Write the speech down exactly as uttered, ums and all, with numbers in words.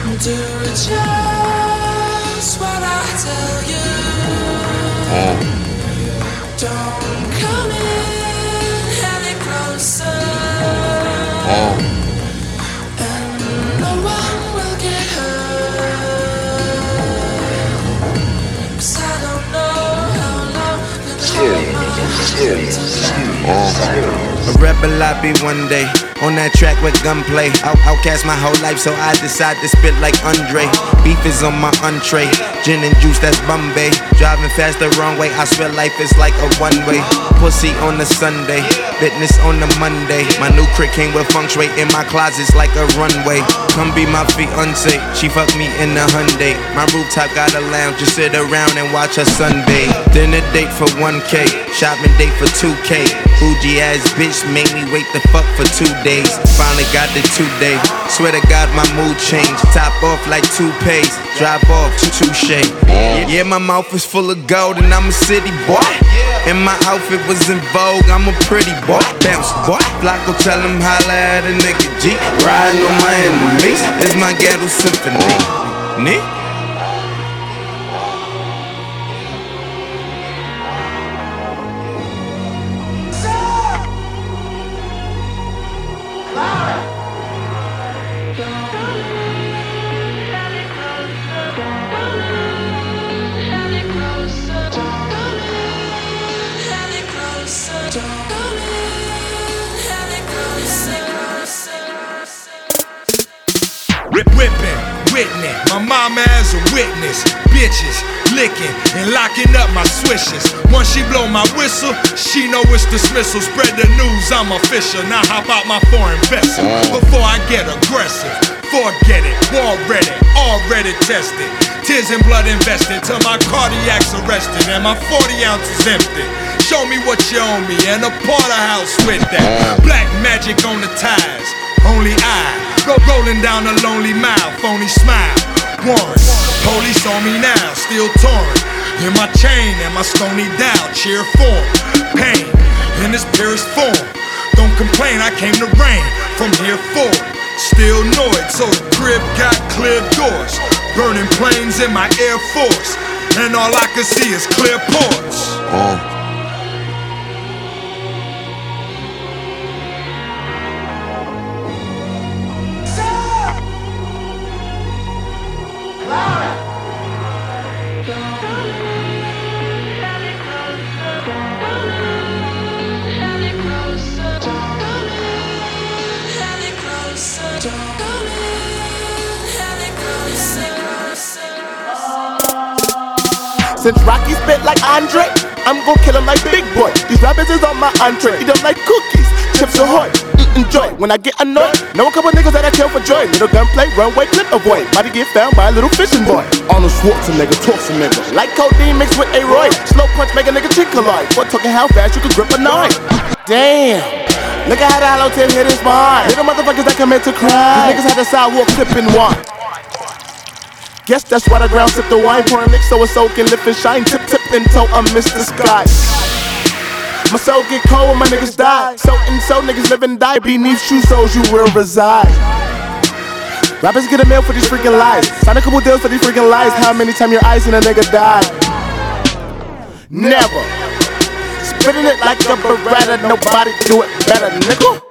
Do just what I tell you. Uh. Don't come in any closer. Uh. And no one will get hurt. 'Cause I don't know how long you're A rebel I be one day, on that track with gunplay. Out, outcast my whole life, so I decide to spit like Andre. Beef is on my entree, gin and juice, that's Bombay. Driving fast the wrong way, I swear life is like a one-way. Pussy on the Sunday, fitness on the Monday. My new crick came with feng shui, in my closet's like a runway. Come be my fiance, she fuck me in the Hyundai. My rooftop got a lounge, just sit around and watch her sunbathe. Dinner date for one K, shopping date for two K. Bougie ass bitch made me wait the fuck for two days. Finally got the two day. Swear to God my mood changed. Top off like toupees, drop off touche. Yeah, my mouth is full of gold and I'm a city boy. And my outfit was in vogue, I'm a pretty boy. Bounce boy, Flocko tell him holla at a nigga G. Riding on my enemies, it's my ghetto symphony. Nee? Whipping, witness, my mama as a witness. Bitches licking and locking up my swishes. Once she blow my whistle, she know it's dismissal. Spread the news, I'm official. Now hop out my foreign vessel before I get aggressive. Forget it, already, already tested. Tears and blood invested till my cardiac's arrested and my forty ounces empty. Show me what you owe me and a porterhouse with that. Black magic on the ties, only I. Go rolling down a lonely mile, phony smile. Warren, police on me now, still torn. In my chain and my stony down, cheer form. Pain in its purest form. Don't complain, I came to reign from here forward. Still annoyed, so the crib got clear doors. Burning planes in my Air Force, and all I can see is clear ports. Uh. Since Rocky spit like Andre, I'm gon' kill him like Big Boy. These rappers is on my entree. Eat them like cookies, chips ahoy, eatin' joy. When I get annoyed, know a couple niggas that I kill for joy. Little gunplay, runway, clip avoid. Might get found by a little fishing boy. Arnold Schwarzenegger talks a nigga like codeine mixed with A-Roy. Slow punch make a nigga chick collide. Boy talking how fast you can grip a knife. Damn. Look at how the hollow tip hit his spine. Little motherfuckers that commit to crime. These niggas had the sidewalk sipping wine. Guess that's why the ground sip the wine. Pouring lick so it's soaking, lift and shine. Tip, tip, until I miss the sky. My soul get cold when my niggas die. So and so niggas live and die. Beneath shoe soles you will reside. Rappers get a meal for these freaking lies. Sign a couple deals for these freaking lies. How many times your eyes and a nigga died? Never. Spitting it like a beretta. Nobody do it better, nigga.